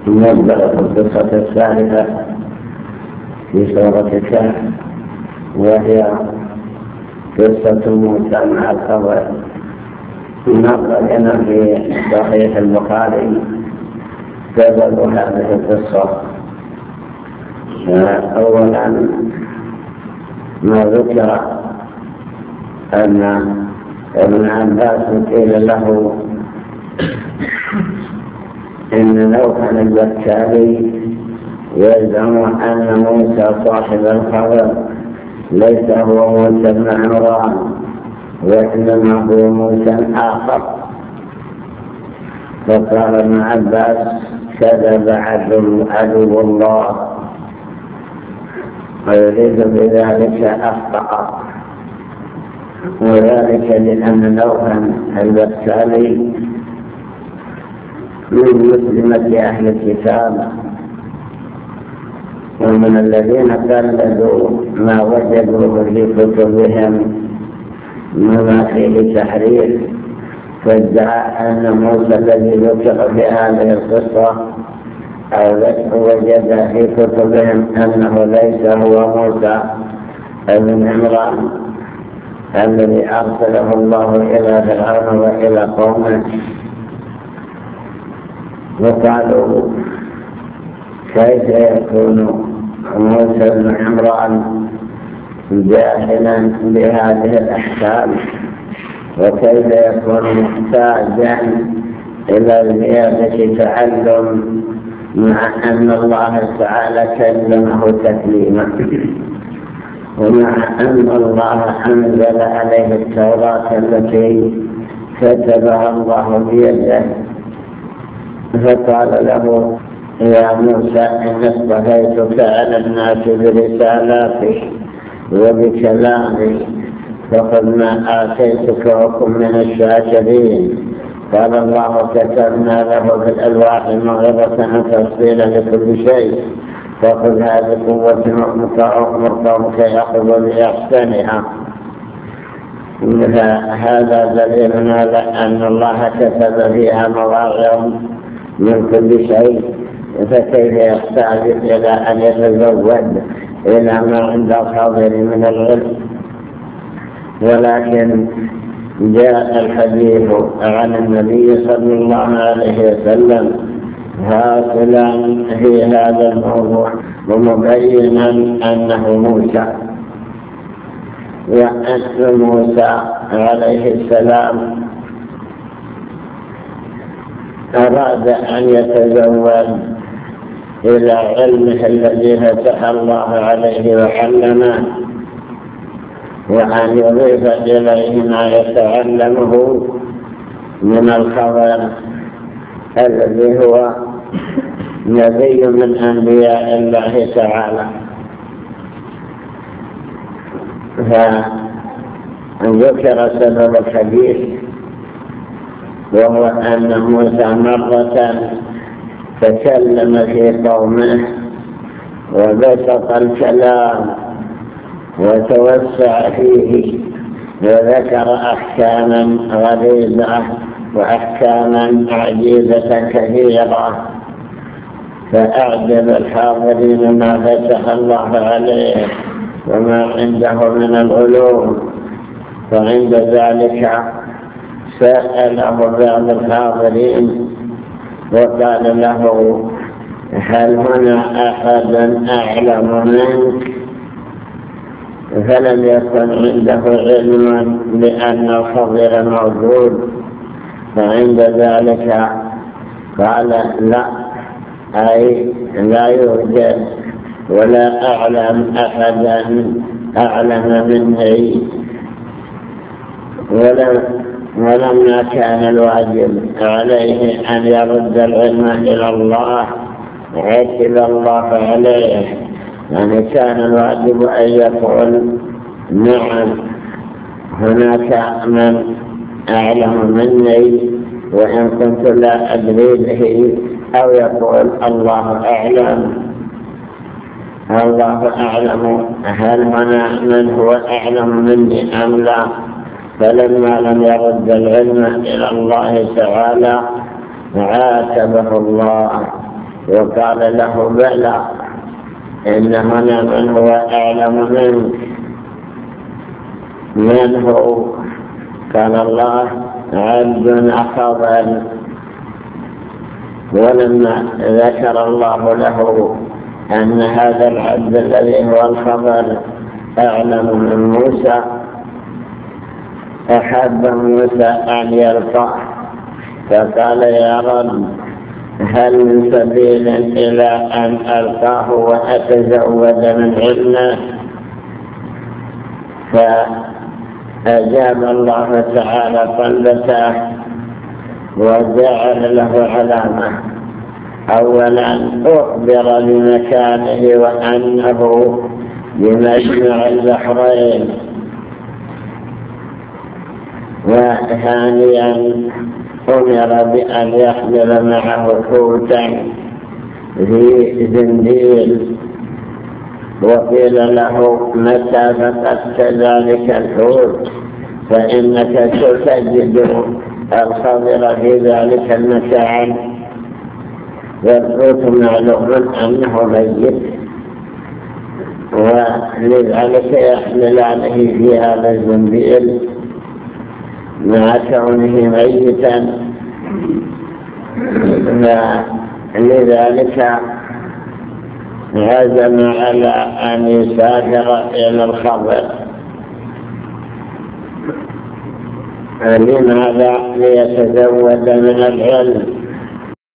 نبدأ القصة الثالثة في سورة الكهف، وهي قصة موسى مع الخضر. نقل لنا في صحيح البخاري سبب هذه القصة. أولا ما ذكر أن ابن عباس قيل له إن نوحا البكالي يزعم أن موسى صاحب الخبر ليس هو موسى بن عمران، وإنما هو موسى آخر. فقال ابن عباس كذب عدو الله، ويريد بذلك أخطأ، وذلك لأن نوحا البكالي من مسلمة أهل الكتاب، ومن الذين قلدوا ما وجدوه في كتبهم مما فيه تحريف، فادعى أن موسى الذي ذكر في هذه القصة أو وجد في كتبهم أنه ليس هو موسى بن عمران الذي أرسله الله إلى فرعون وإلى قومه. وقالوا كيف يكون موسى بن عمران جاهلا بهذه الأحكام، وكيف يكون محتاجا إلى زيادة تعلم مع أن الله تعالى كلمه تكليما، ومع أن الله أنزل عليه التوراة التي كتبها الله بيده. فقال له يا موسى إن اصطفيتك على الناس برسالاتي وبكلامي، فخذ ما آتيتك وكن من الشاكرين. قال الله كتبنا له في الألواح موعظة تفصيلا لكل شيء، فخذ هذه قوة مرقمك يأخذ بأحسنها. هذا دليل على أن الله كتب فيها مواعظ من كل شيء، فكيف يحتاج إلى أن يتزود إلى ما عند الحاضر من العلم؟ ولكن جاء الحديث عن النبي صلى الله عليه وسلم هاصلا في هذا الموضوع ومبينا أنه موسى، وأن موسى عليه السلام أراد أن يتزود إلى علمه الذي فتح الله عليه وعلمه، وأن يضيف إليه ما يتعلمه من الخبر الذي هو نبي من أنبياء الله تعالى. فذكر سبب الحديث، وهو أن موسى مرة تكلم في قومه وبسط الكلام وتوسع فيه، وذكر أحكاما غريبة وأحكاما عجيبة كثيرة، فأعجب الحاضرين ما فتح الله عليه وما عنده من العلوم. فعند ذلك سأله بعض الحاضرين وقال له هل هنا أحد أعلم منك؟ فلم يكن عنده علم بأن الخضر موجود. فعند ذلك قال لا، أي لا يوجد ولا أعلم أحدا أعلم مني. ولما كان الواجب عليه أن يرد العلم إلى الله عتب الله عليه، يعني كان الواجب أن يقول نعم هناك من أعلم مني وإن كنت لا أدري به، أو يقول الله أعلم هل هنا من هو أعلم مني أم لا؟ فلما لم يرد العلم إلى الله تعالى عاتبه الله وقال له بلى إن هنا من هو أعلم منك. من هو؟ قال الله عبد أخضر. ولما ذكر الله له أن هذا العبد الذي هو الخضر أعلم من موسى أحب موسى أن يلقاه، فقال يا رب هل من سبيل إلى أن ألقاه وأتزود من علمه؟ فأجاب الله تعالى طلبته وجعل له علامة. أولا أخبر بمكانه وأنه بمجمع البحرين، وثانيا أمر بأن يحمل معه حوتا في زنديل، وقيل له متى فقدت ذلك الحوت فإنك ستجد الخضر في ذلك المكان، والحوت معلوم أنه ميت، ولذلك يحمل عليه في هذا الزنبيل مع كونه ميتا. لذلك عزم على أن يسافر إلى الخضر. لماذا؟ ليتزود من العلم،